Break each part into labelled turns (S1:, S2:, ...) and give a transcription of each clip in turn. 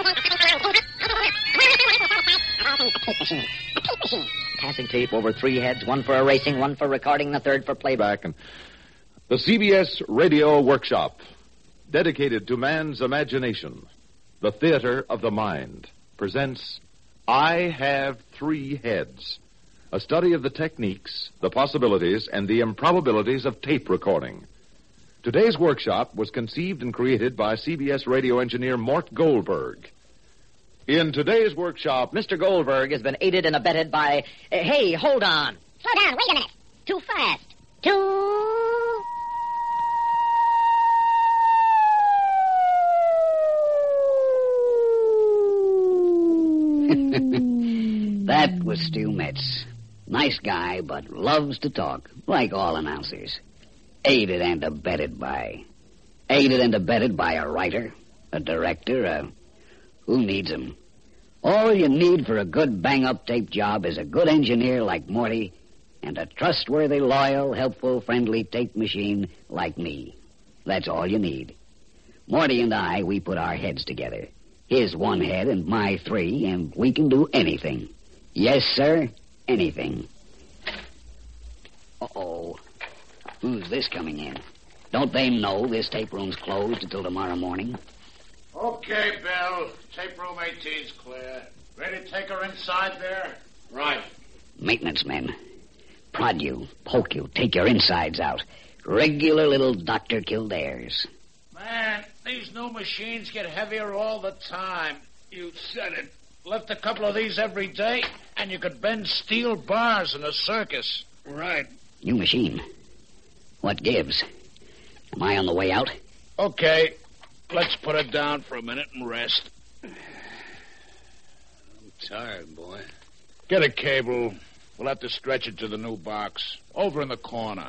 S1: Passing tape over 3 heads, 1 for erasing, 1 for recording, the 3rd for playback.
S2: And the CBS Radio Workshop, dedicated to man's imagination, the theater of the mind, presents I Have 3 Heads, a study of the techniques, the possibilities, and the improbabilities of tape recording. Today's workshop was conceived and created by CBS radio engineer Mort Goldberg. In today's workshop,
S1: Mr. Goldberg has been aided and abetted by... hey, hold on.
S3: Slow down, wait a minute. Too fast.
S4: That was Stu Metz. Nice guy, but loves to talk, like all announcers. Aided and abetted by a writer, a director, who needs him? All you need for a good bang-up tape job is a good engineer like Morty and a trustworthy, loyal, helpful, friendly tape machine like me. That's all you need. Morty and I, we put our heads together. His 1 head and my 3, and we can do anything. Yes, sir, anything. Uh-oh. Who's this coming in? Don't they know this tape room's closed until tomorrow morning?
S5: Okay, Bill. Tape room 18's clear. Ready to take her inside there? Right.
S4: Maintenance men. Prod you, poke you, take your insides out. Regular little Dr. Kildares.
S5: Man, these new machines get heavier all the time. You said it. Lift a couple of these every day, and you could bend steel bars in a circus. Right.
S4: New machine. What gives? Am I on the way out?
S5: Okay. Let's put it down for a minute and rest. I'm tired, boy. Get a cable. We'll have to stretch it to the new box. Over in the corner.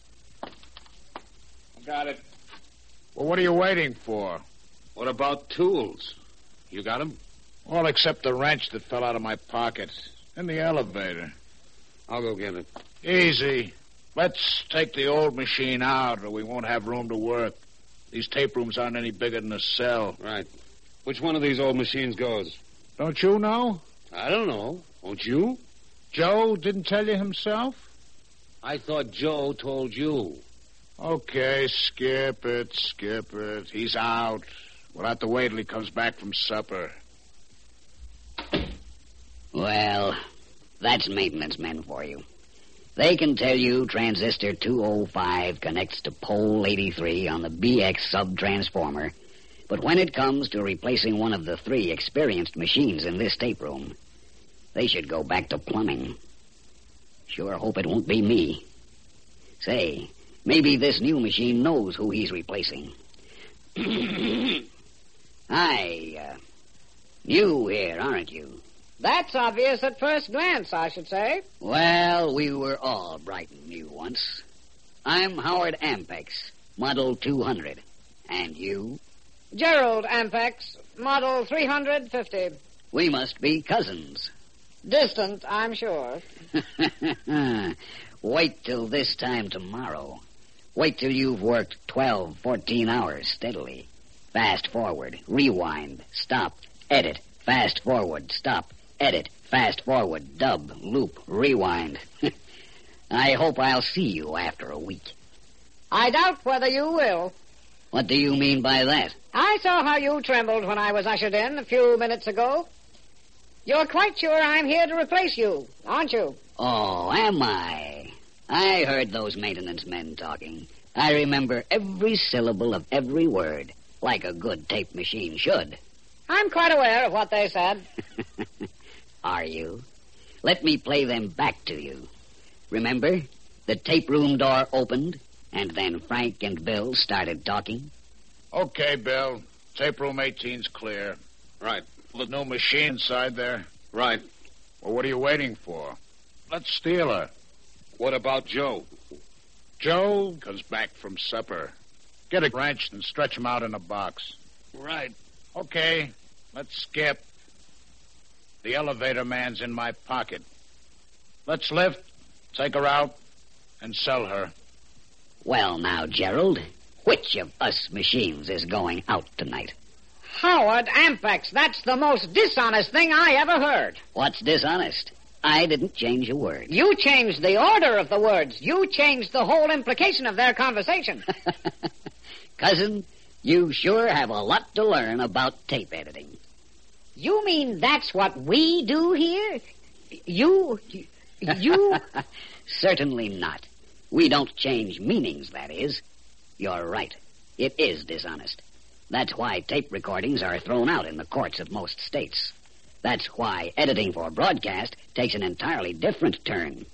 S5: Got it. Well, what are you waiting for?
S6: What about tools? You got them?
S5: All except the wrench that fell out of my pocket. In the elevator.
S6: I'll go get it.
S5: Easy. Let's take the old machine out, or we won't have room to work. These tape rooms aren't any bigger than a cell.
S6: Right. Which one of these old machines goes?
S5: Don't you know?
S6: I don't know. Don't you?
S5: Joe didn't tell you himself?
S6: I thought Joe told you.
S5: Okay, skip it. He's out. We'll have to wait till he comes back from supper.
S4: Well, that's maintenance men for you. They can tell you transistor 205 connects to pole 83 on the BX sub-transformer, but when it comes to replacing one of the 3 experienced machines in this tape room, they should go back to plumbing. Sure hope it won't be me. Say, maybe this new machine knows who he's replacing. Hi, new here, aren't you?
S7: That's obvious at first glance, I should say.
S4: Well, we were all bright and new once. I'm Howard Ampex, Model 200. And you?
S7: Gerald Ampex, Model 350.
S4: We must be cousins.
S7: Distant, I'm sure.
S4: Wait till this time tomorrow. Wait till you've worked 12, 14 hours steadily. Fast forward, rewind, stop, edit, fast forward, stop, edit, fast forward, dub, loop, rewind. I hope I'll see you after a week.
S7: I doubt whether you will.
S4: What do you mean by that?
S7: I saw how you trembled when I was ushered in a few minutes ago. You're quite sure I'm here to replace you, aren't you?
S4: Oh, am I? I heard those maintenance men talking. I remember every syllable of every word, like a good tape machine should.
S7: I'm quite aware of what they said.
S4: Are you? Let me play them back to you. Remember? The tape room door opened, and then Frank and Bill started talking.
S5: Okay, Bill. Tape room 18's clear.
S6: Right.
S5: The new machine inside there?
S6: Right.
S5: Well, what are you waiting for? Let's steal her.
S6: What about Joe?
S5: Joe comes back from supper. Get a wrench and stretch him out in a box.
S6: Right.
S5: Okay, let's skip. The elevator man's in my pocket. Let's lift, take her out, and sell her.
S4: Well, now, Gerald, which of us machines is going out tonight?
S7: Howard Ampex, that's the most dishonest thing I ever heard.
S4: What's dishonest? I didn't change a word.
S7: You changed the order of the words. You changed the whole implication of their conversation.
S4: Cousin, you sure have a lot to learn about tape editing.
S7: You mean that's what we do here? You...
S4: Certainly not. We don't change meanings, that is. You're right. It is dishonest. That's why tape recordings are thrown out in the courts of most states. That's why editing for broadcast takes an entirely different turn.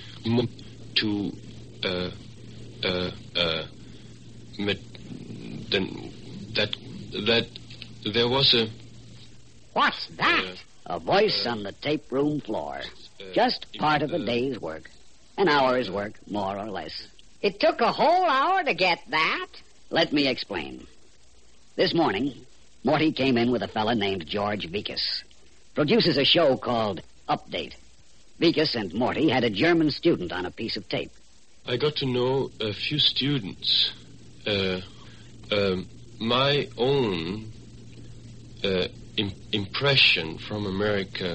S8: That there was a...
S7: What's that?
S4: A voice on the tape room floor. Just part of a day's work. An hour's work, more or less.
S7: It took a whole hour to get that?
S4: Let me explain. This morning, Morty came in with a fella named George Vikas. Produces a show called Update. Vikas and Morty had a German student on a piece of tape.
S8: I got to know a few students. My own impression from America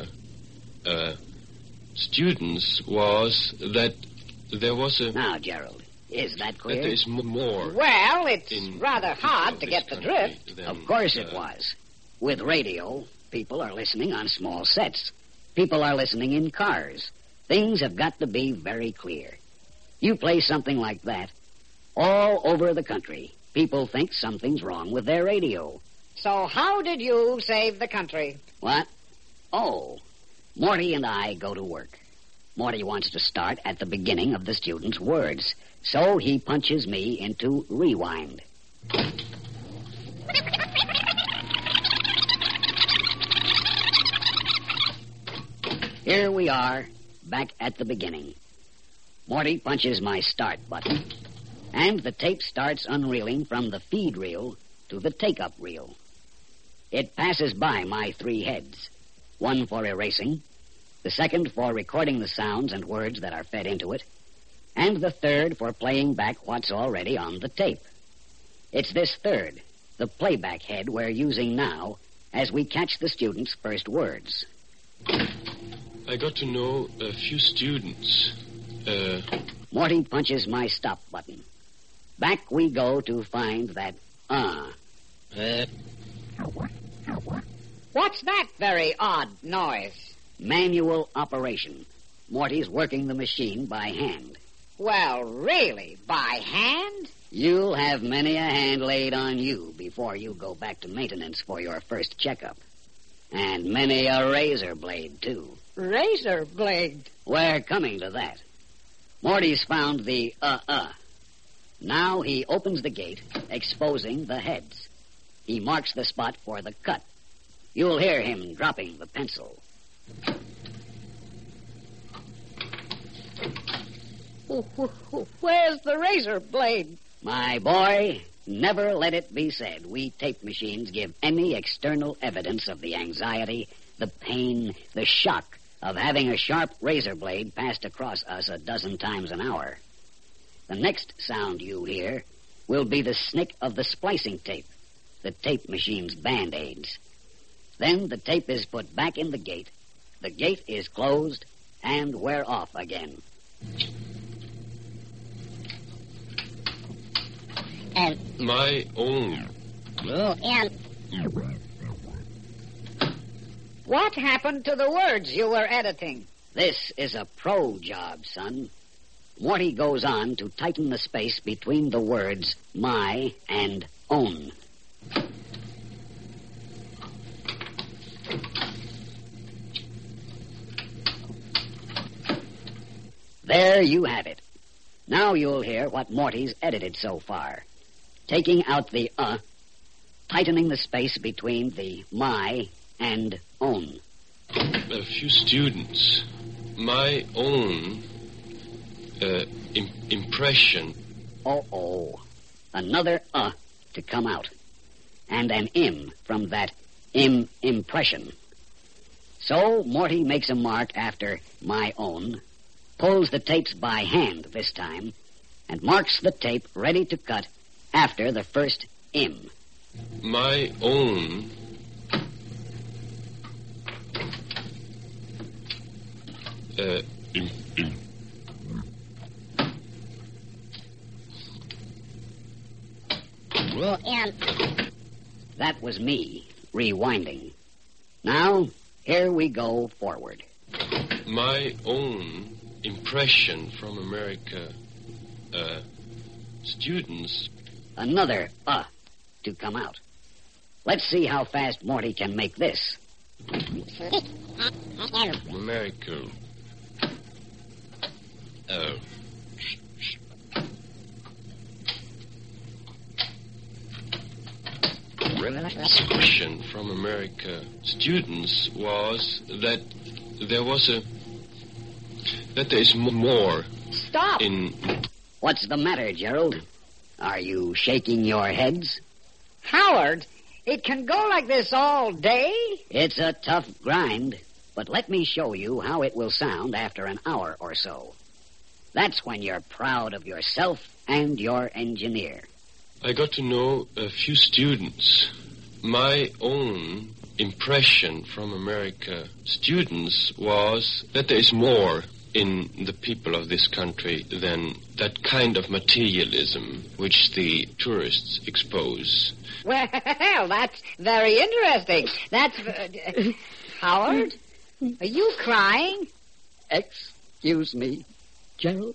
S8: students was that there was a...
S4: Now, Gerald, is that clear?
S8: That there is more...
S7: Well, it's rather hard to get the drift.
S4: Of course it was. With radio, people are listening on small sets. People are listening in cars. Things have got to be very clear. You play something like that, all over the country, people think something's wrong with their radio.
S7: So how did you save the country?
S4: What? Oh, Morty and I go to work. Morty wants to start at the beginning of the student's words, so he punches me into rewind. Here we are, back at the beginning. Morty punches my start button, and the tape starts unreeling from the feed reel to the take-up reel. It passes by my 3 heads, one for erasing, the second for recording the sounds and words that are fed into it, and the third for playing back what's already on the tape. It's this third, the playback head, we're using now as we catch the student's first words.
S8: I got to know a few students.
S4: Morty punches my stop button. Back we go to find that
S7: What's that very odd noise?
S4: Manual operation. Morty's working the machine by hand.
S7: Well, really, by hand?
S4: You'll have many a hand laid on you before you go back to maintenance for your first checkup. And many a razor blade, too.
S7: Razor blade?
S4: We're coming to that. Morty's found the Now he opens the gate, exposing the heads. He marks the spot for the cut. You'll hear him dropping the pencil.
S7: Where's the razor blade?
S4: My boy, never let it be said we tape machines give any external evidence of the anxiety, the pain, the shock of having a sharp razor blade passed across us a dozen times an hour. The next sound you hear will be the snick of the splicing tape, the tape machine's Band-Aids. Then the tape is put back in the gate is closed, and we're off again.
S3: And...
S8: My own.
S3: And...
S7: What happened to the words you were editing?
S4: This is a pro job, son. Morty goes on to tighten the space between the words my and own. There you have it. Now you'll hear what Morty's edited so far. Taking out the tightening the space between the my and own.
S8: A few students. My own impression.
S4: Another to come out. And an im from that impression. So Morty makes a mark after my own, pulls the tapes by hand this time, and marks the tape ready to cut after the first im.
S8: my own
S3: And
S4: That was me, rewinding. Now, here we go forward.
S8: my own impression from America. Students.
S4: Another to come out. Let's see how fast Morty can make this.
S8: America. Impression from America students was that there is more
S7: Stop.
S8: in.
S4: What's the matter, Gerald? Are you shaking your heads?
S7: Howard, it can go like this all day?
S4: It's a tough grind, but let me show you how it will sound after an hour or so. That's when you're proud of yourself and your engineer.
S8: I got to know a few students. My own impression from America students was that there is more in the people of this country than that kind of materialism which the tourists expose.
S7: Well, that's very interesting. That's... Howard, are you crying?
S4: Excuse me, Gerald.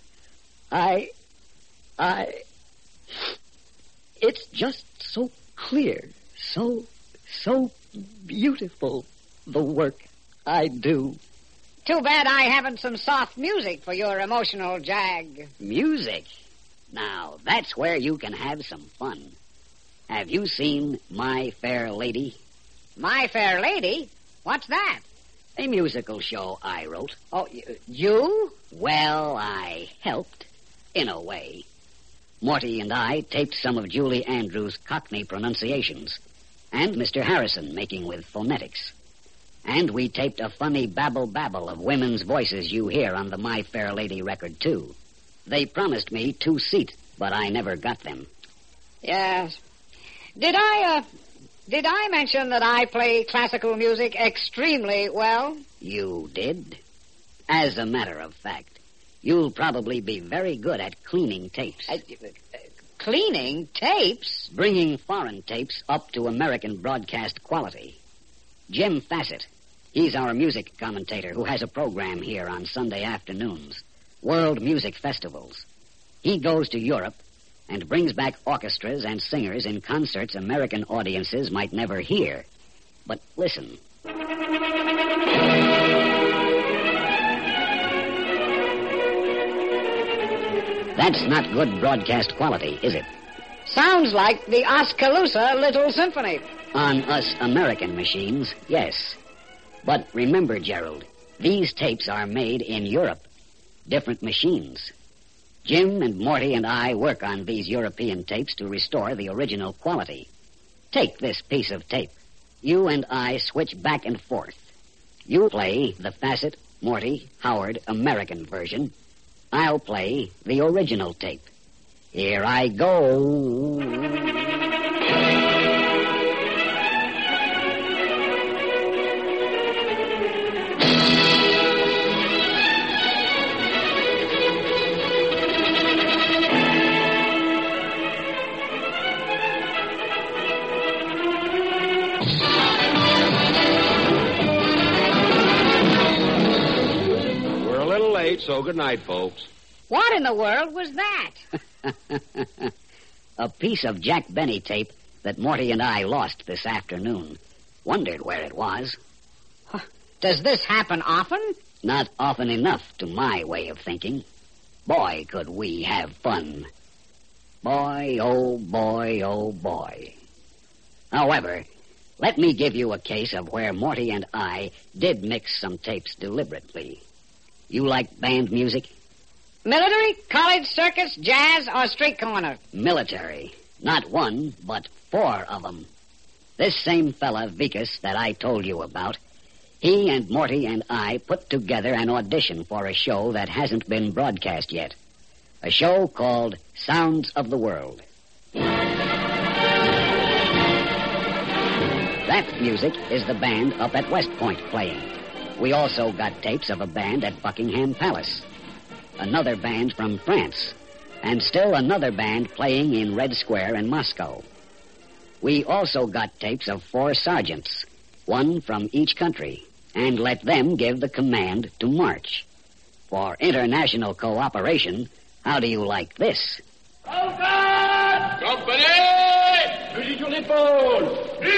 S4: It's just so clear, so beautiful, the work I do.
S7: Too bad I haven't some soft music for your emotional jag.
S4: Music? Now, that's where you can have some fun. Have you seen My Fair Lady?
S7: My Fair Lady? What's that?
S4: A musical show I wrote.
S7: Oh, you?
S4: Well, I helped, in a way. Morty and I taped some of Julie Andrews' Cockney pronunciations, and Mr. Harrison making with phonetics. And we taped a funny babble of women's voices you hear on the My Fair Lady record, too. They promised me 2 seats, but I never got them.
S7: Yes. Did I mention that I play classical music extremely well?
S4: You did? As a matter of fact, you'll probably be very good at cleaning tapes.
S7: Cleaning tapes?
S4: Bringing foreign tapes up to American broadcast quality. Jim Fassett, he's our music commentator who has a program here on Sunday afternoons, World Music Festivals. He goes to Europe and brings back orchestras and singers in concerts American audiences might never hear. But listen. That's not good broadcast quality, is it?
S7: Sounds like the Oskaloosa Little Symphony.
S4: On us American machines, yes. But remember, Gerald, these tapes are made in Europe. Different machines. Jim and Morty and I work on these European tapes to restore the original quality. Take this piece of tape. You and I switch back and forth. You play the Fassett, Morty, Howard American version. I'll play the original tape. Here I go.
S6: We're a little late, so good night, folks.
S7: What in the world was that?
S4: A piece of Jack Benny tape that Morty and I lost this afternoon. Wondered where it was.
S7: Does this happen often?
S4: Not often enough to my way of thinking. Boy, could we have fun. Boy, oh boy, oh boy. However, let me give you a case of where Morty and I did mix some tapes deliberately. You like band music?
S7: Military, college, circus, jazz, or street corner?
S4: Military. Not one, but 4 of them. This same fella, Vikas, that I told you about, he and Morty and I put together an audition for a show that hasn't been broadcast yet. A show called Sounds of the World. That music is the band up at West Point playing. We also got tapes of a band at Buckingham Palace, another band from France, and still another band playing in Red Square in Moscow. We also got tapes of 4 sergeants, one from each country, and let them give the command to march. For international cooperation, how do you like this?
S8: Company! Fusil sur l'épaule!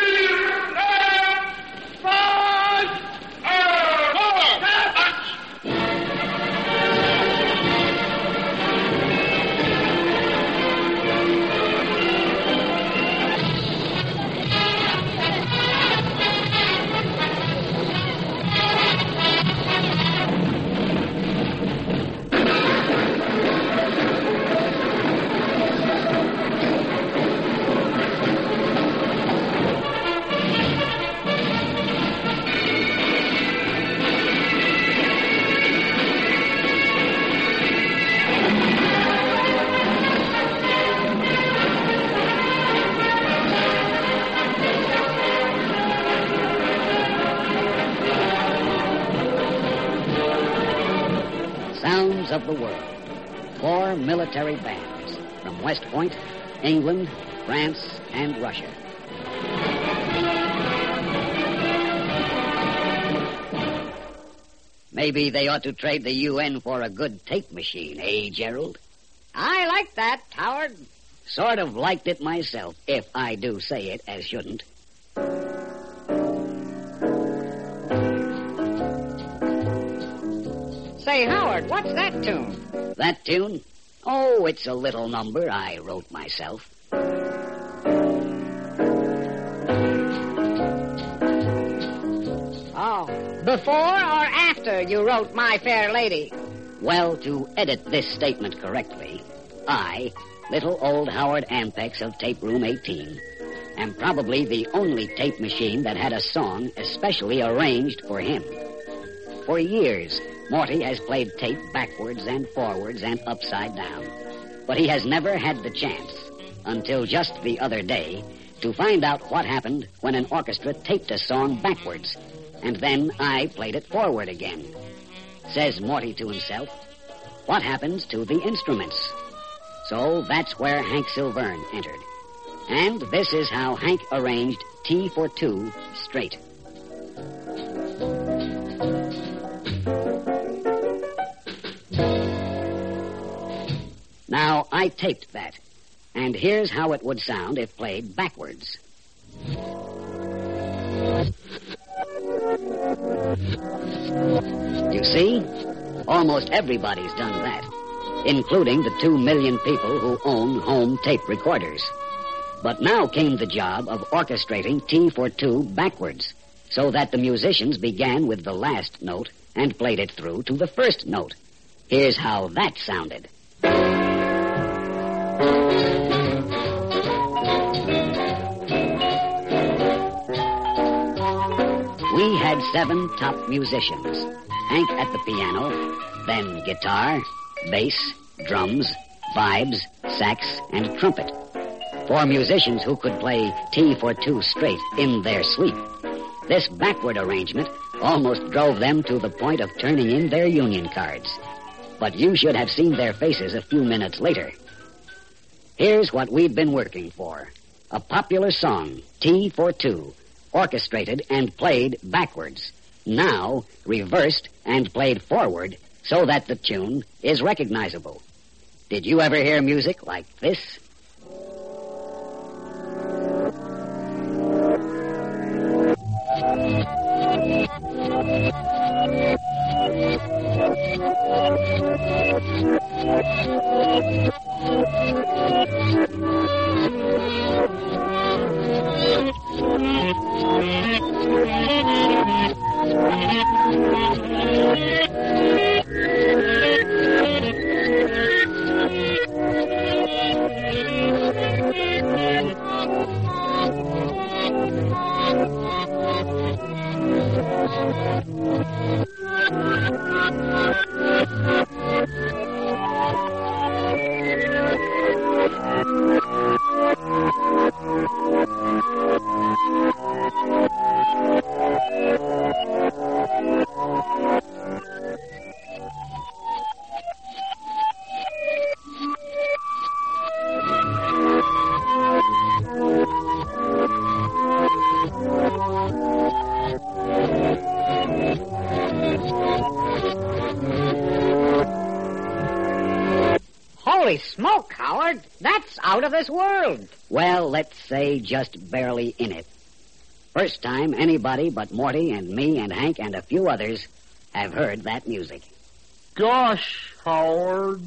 S4: Sounds of the world. 4 military bands from West Point, England, France, and Russia. Maybe they ought to trade the UN for a good tape machine, eh, Gerald?
S7: I like that, Howard.
S4: Sort of liked it myself, if I do say it as shouldn't.
S7: Say, Howard, what's that tune?
S4: That tune? Oh, it's a little number I wrote myself.
S7: Oh, before or after you wrote My Fair Lady?
S4: Well, to edit this statement correctly, I, little old Howard Ampex of Tape Room 18, am probably the only tape machine that had a song especially arranged for him. For years, Morty has played tape backwards and forwards and upside down. But he has never had the chance, until just the other day, to find out what happened when an orchestra taped a song backwards, and then I played it forward again. Says Morty to himself, what happens to the instruments? So that's where Hank Silverne entered. And this is how Hank arranged T for 2 straight. Now, I taped that, and here's how it would sound if played backwards. You see? Almost everybody's done that, including the 2 million people who own home tape recorders. But now came the job of orchestrating T for 2 backwards, so that the musicians began with the last note and played it through to the first note. Here's how that sounded. We had 7 top musicians. Hank at the piano, then guitar, bass, drums, vibes, sax, and trumpet. 4 musicians who could play T for 2 straight in their sleep. This backward arrangement almost drove them to the point of turning in their union cards. But you should have seen their faces a few minutes later. Here's what we'd been working for. A popular song, T for 2, orchestrated and played backwards. Now reversed and played forward so that the tune is recognizable. Did you ever hear music like this?
S7: Holy smoke, Howard. That's out of this world.
S4: Well, let's say just barely in it. First time anybody but Morty and me and Hank and a few others have heard that music.
S9: Gosh, Howard,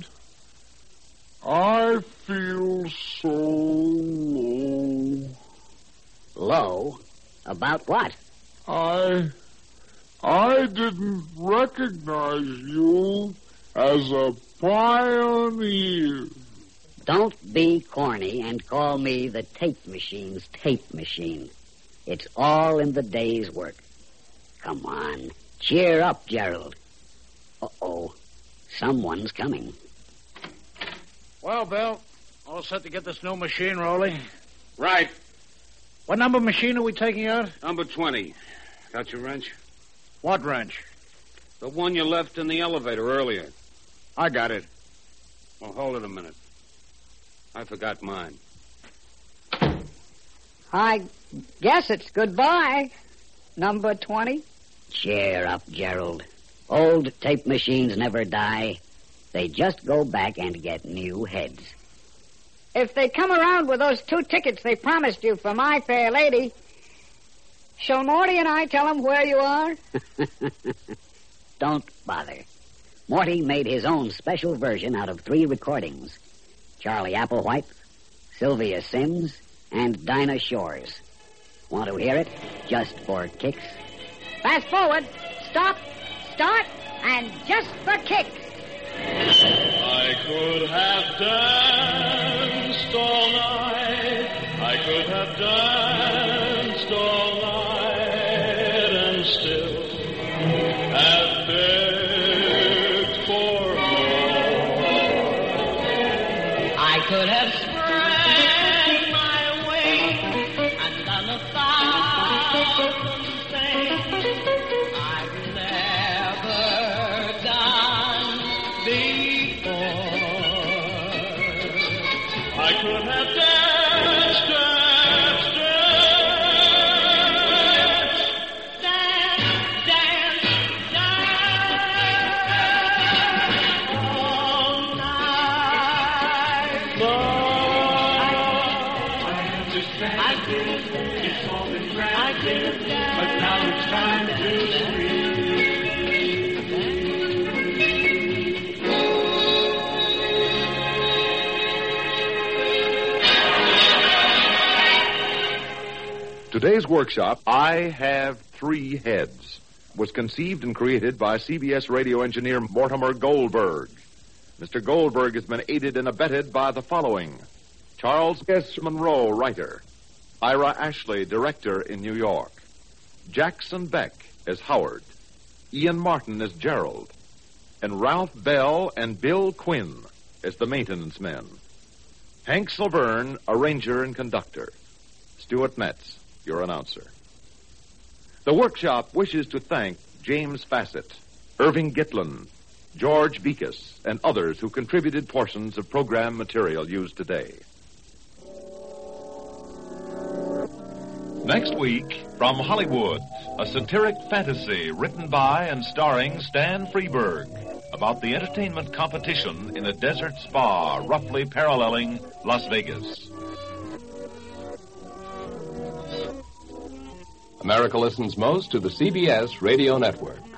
S9: I feel so low.
S4: Low? About what?
S9: I didn't recognize you as a pioneer.
S4: Don't be corny and call me the tape machine's tape machine. It's all in the day's work. Come on, cheer up, Gerald. Uh-oh, someone's coming.
S5: Well, Bill, all set to get this new machine rolling?
S6: Right.
S5: What number machine are we taking out?
S6: Number 20. Got your wrench?
S5: What wrench?
S6: The one you left in the elevator earlier.
S5: I got it.
S6: Well, hold it a minute. I forgot mine.
S7: I guess it's goodbye, number 20.
S4: Cheer up, Gerald. Old tape machines never die. They just go back and get new heads.
S7: If they come around with those 2 tickets they promised you for My Fair Lady, shall Morty and I tell them where you are?
S4: Don't bother. Morty made his own special version out of 3 recordings. Charlie Applewhite, Sylvia Sims, and Dinah Shores. Want to hear it? Just for kicks?
S7: Fast forward, stop, start, and just for kicks.
S9: I could have danced all night. I could have danced all night and still have begged for more.
S10: I could have spread my wings and done 1,000 things I've never done before.
S9: I could have danced,
S10: all night. I did dance, but now it's time to
S2: Today's workshop, I Have 3 Heads, was conceived and created by CBS radio engineer Mortimer Goldberg. Mr. Goldberg has been aided and abetted by the following: Charles S. Monroe, writer; Ira Ashley, director in New York; Jackson Beck as Howard; Ian Martin as Gerald; and Ralph Bell and Bill Quinn as the maintenance men. Hank Silverne, arranger and conductor. Stuart Metz, your announcer. The workshop wishes to thank James Fassett, Irving Gitlin, George Bekas, and others who contributed portions of program material used today. Next week, from Hollywood, a satiric fantasy written by and starring Stan Freberg about the entertainment competition in a desert spa roughly paralleling Las Vegas.
S11: America listens most to the CBS Radio Network.